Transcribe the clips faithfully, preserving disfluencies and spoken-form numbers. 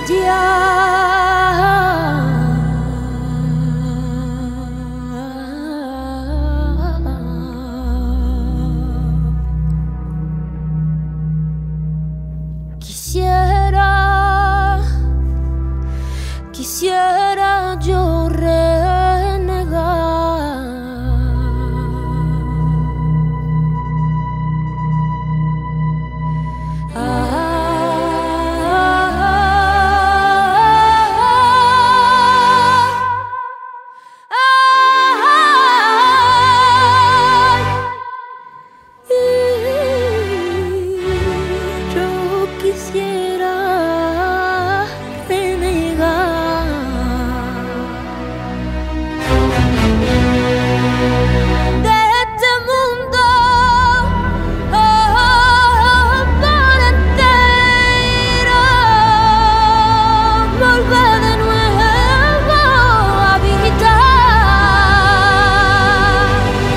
Quisiera, quisiera yo renegar, quisiera renegar de este mundo, oh, por entero, volver de nuevo a habitar.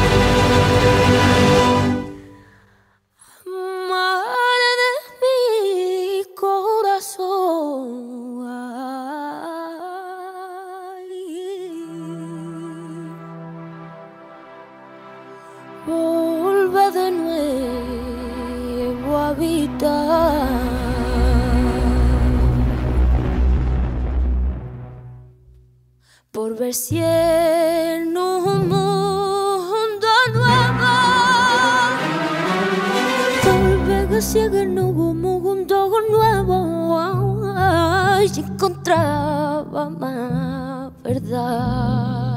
Madre de mi corazón, ay, volver de nuevo a habitar. Por ver si en un mundo nuevo, por ver si en un mundo nuevo, ay, si encontraba más verdad.